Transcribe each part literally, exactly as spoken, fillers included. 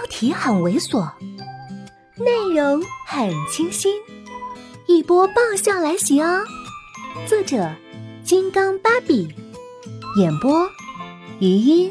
题很猥琐，内容很清新，一波爆笑来袭哦！作者：金刚芭比，演播：余音。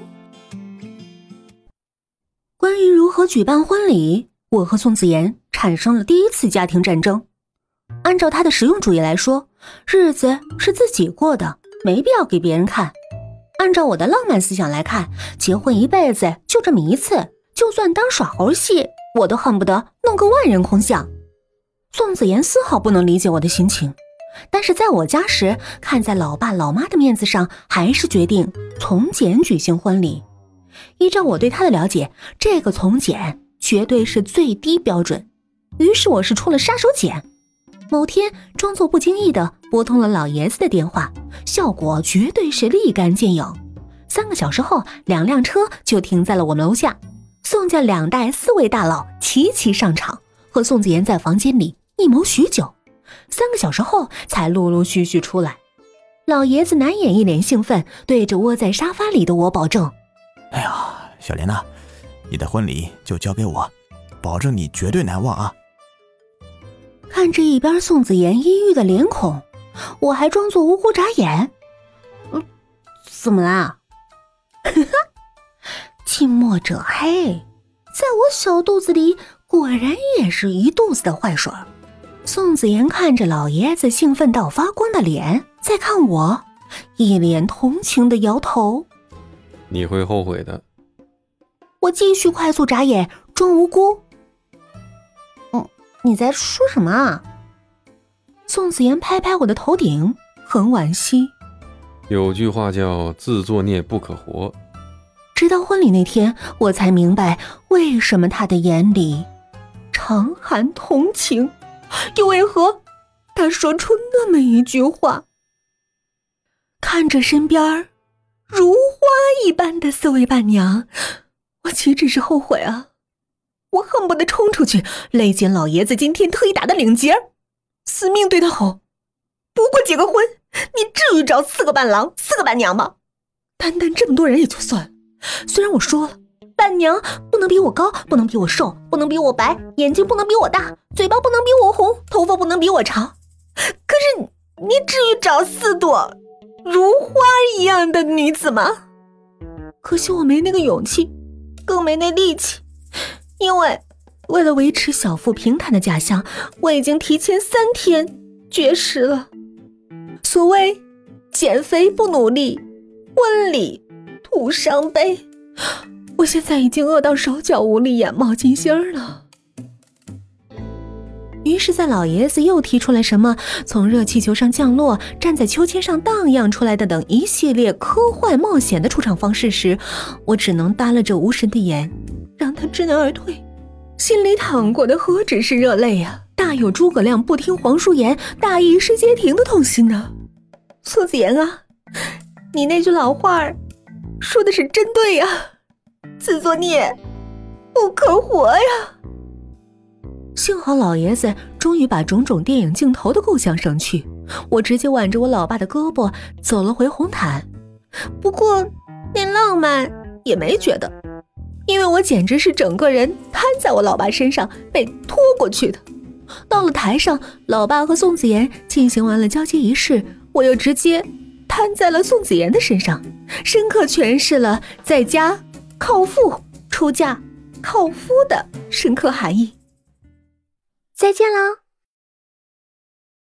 关于如何举办婚礼，我和宋子妍产生了第一次家庭战争。按照他的实用主义来说，日子是自己过的，没必要给别人看。按照我的浪漫思想来看，结婚一辈子就这么一次，就算当耍猴戏，我都恨不得弄个万人空巷。宋子妍丝毫不能理解我的心情，但是在我家时，看在老爸老妈的面子上，还是决定从简举行婚礼。依照我对他的了解，这个从简绝对是最低标准。于是我是出了杀手锏，某天装作不经意地拨通了老爷子的电话，效果绝对是立竿见影。三个小时后，两辆车就停在了我们楼下，宋家两代四位大佬齐齐上场，和宋子妍在房间里密谋许久，三个小时后才陆陆续续出来。老爷子难掩一脸兴奋，对着窝在沙发里的我保证： 哎呀，小莲呐，你的婚礼就交给我，保证你绝对难忘啊！ 看着一边宋子妍阴郁的脸孔，我还装作无辜眨眼。嗯，怎么啦？近墨者黑，在我小肚子里果然也是一肚子的坏水。宋子妍看着老爷子兴奋到发光的脸，再看我，一脸同情的摇头。 你会后悔的。 我继续快速眨眼，装无辜。嗯，你在说什么啊？宋子妍拍拍我的头顶，很惋惜。 有句话叫自作孽不可活。 直到婚礼那天，我才明白为什么他的眼里常含同情，又为何他说出那么一句话。看着身边如花一般的四位伴娘，我岂止是后悔啊，我恨不得冲出去勒紧老爷子今天特意打的领结，死命对他吼：不过结个婚，你至于找四个伴郎四个伴娘吗？单单这么多人也就算了，虽然我说了伴娘不能比我高，不能比我瘦，不能比我白，眼睛不能比我大，嘴巴不能比我红，头发不能比我长，可是你至于找四朵如花一样的女子吗？可惜我没那个勇气，更没那力气，因为为了维持小腹平坦的假象，我已经提前三天绝食了。所谓减肥不努力，婚礼徒伤悲，我现在已经饿到手脚无力，眼冒金星了。于是在老爷子又提出来什么从热气球上降落，站在秋千上荡漾出来的等一系列科幻冒险的出场方式时，我只能耷拉着无神的眼让他知难而退，心里淌过的何止是热泪啊，大有诸葛亮不听黄叔言，大意失街亭的痛心呢。宋子妍啊，你那句老话说的是真对呀，自作孽不可活呀。幸好老爷子终于把种种电影镜头的构想省去，我直接挽着我老爸的胳膊走了回红毯。不过那浪漫也没觉得，因为我简直是整个人瘫在我老爸身上被拖过去的。到了台上，老爸和宋子妍进行完了交接仪式，我又直接瘫在了宋子妍的身上，深刻诠释了在家靠父，出嫁靠夫的深刻含义。再见了。